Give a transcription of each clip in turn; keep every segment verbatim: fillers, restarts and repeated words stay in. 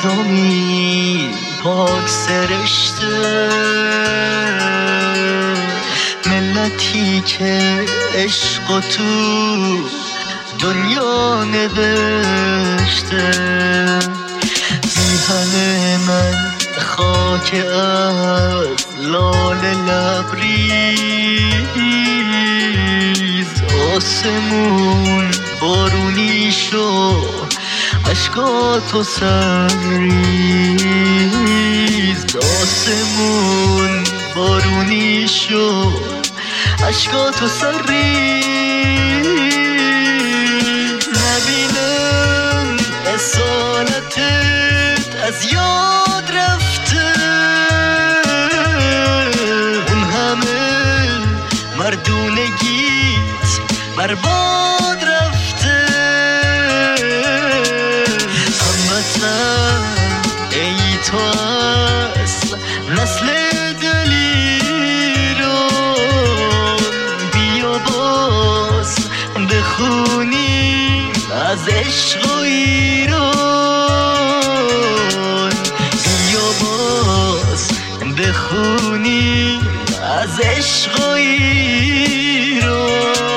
تومی پاک سرشته، ملتی که عشق و تو دنیا نوشته. میهن من خاک از لاله لبریز، آسمون بارونی شو عشقاتو سرریز، آسمون بارونی شو عشقاتو سرریز. نبینم اصالتت از یاد رفته، اون همه مردونگیت برباد رفته. هموطن ای تو اصل نسل دلیران، بیا باز بخونیم از عشق و ایران، بیا باز بخونیم از عشق و ایران.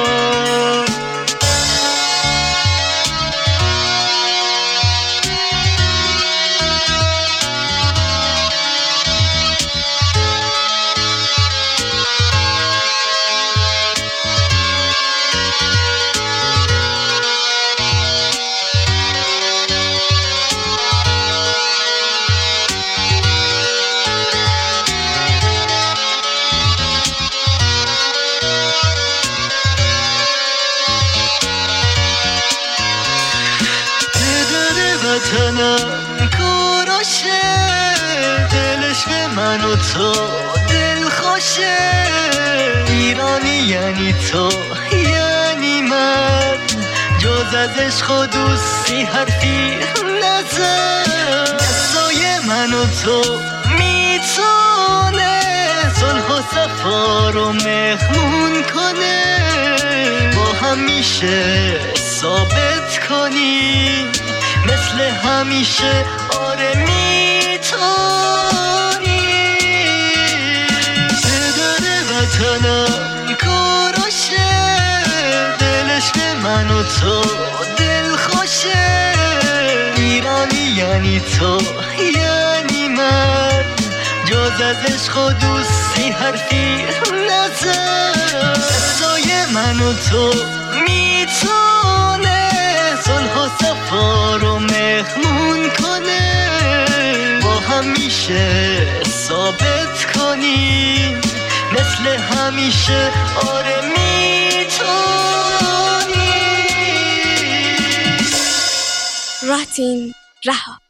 وطنم کوروشه، دلش به من و تو دل خوشه. ایرانی یعنی تو یعنی من، جز از عشق و دوستی حرفی نزن. دستای من و تو میتونه صلح و صفا رو مهمون کنه، با هم میشه ثابت کنی مثل همیشه آره میتونی. پدر وطنم کوروشه، دلش به من و تو دل خوشه. ایرانی یعنی تو یعنی من، جز از عشق و دوستی حرفی نزن. دستای من و تو میتونه صلح و صفا رو مهمون کنه، با هم میشه ثابت کنی مثل همیشه آره میتونی. راتین رها.